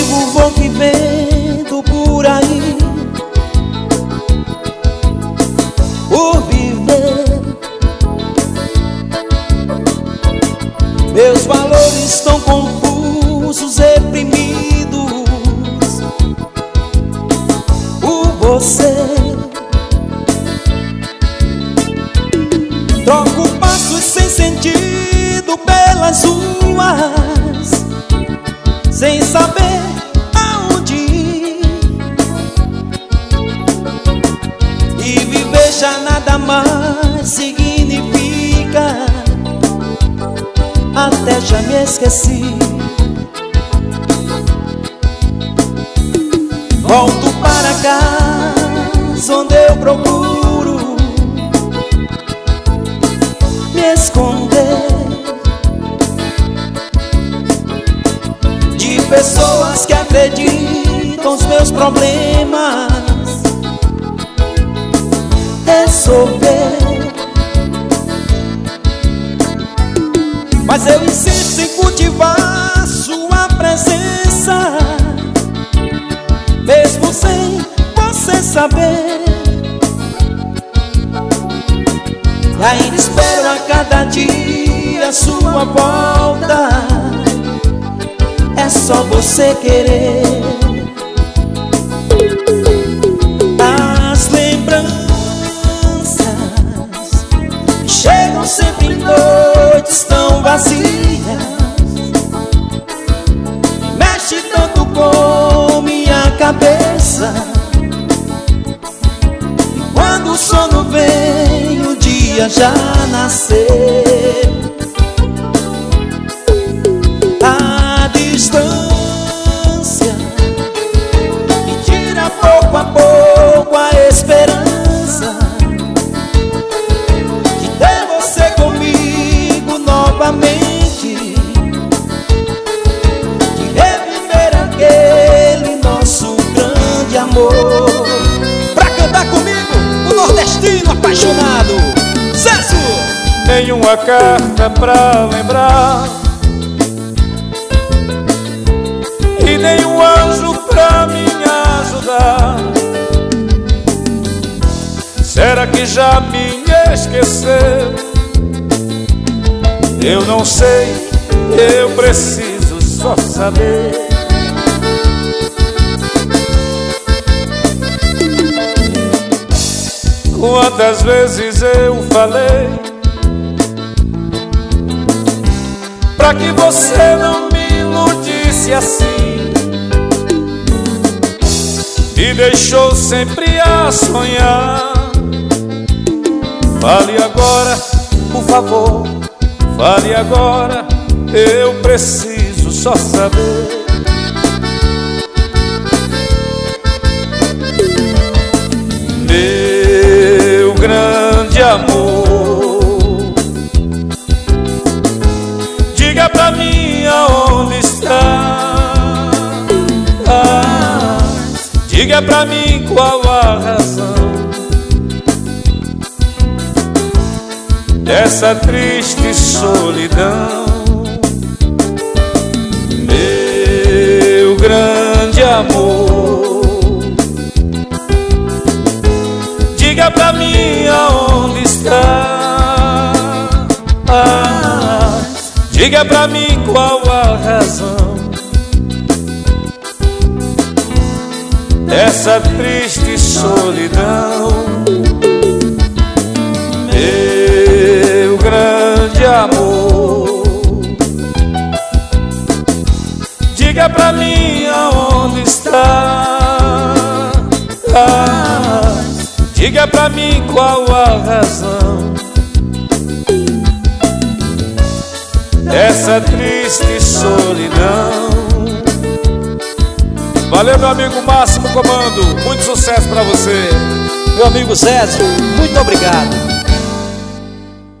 logo vou vivendo por aí, por viver. Meus valores estão confusos, reprimidos por você. Troco passos sem sentido pelas ruas, sem saber aonde ir, e viver já nada mais significa. Até já me esqueci. Volto para casa onde eu procuro me esconder de pessoas que acreditam os meus problemas resolver. Mas eu insisto em cultivar sua presença, mesmo sem você saber. E ainda espero a cada dia sua volta. É só você querer. As lembranças que chegam sempre em noites tão vazias, mexe tanto com minha cabeça. E quando o sono vem, o dia já nasceu. A distância me tira pouco a pouco a esperança de ter você comigo novamente, de reviver aquele nosso grande amor. Pra cantar comigo, o nordestino apaixonado, César! Nenhuma carta pra lembrar, e nenhum anjo pra me ajudar. Será que já me esqueceu? Eu não sei, eu preciso só saber. Quantas vezes eu falei pra que você não me iludisse assim, me deixou sempre a sonhar. Fale agora, por favor, fale agora, eu preciso só saber. Meu grande amor, diga pra mim aonde está. Diga pra mim qual a razão dessa triste solidão. Meu grande amor, diga pra mim aonde está. Diga pra mim qual a razão dessa triste solidão. Meu grande amor, diga pra mim aonde está. Diga pra mim qual a razão dessa triste solidão. Valeu, meu amigo Máximo Comando, muito sucesso pra você. Meu amigo César, muito obrigado.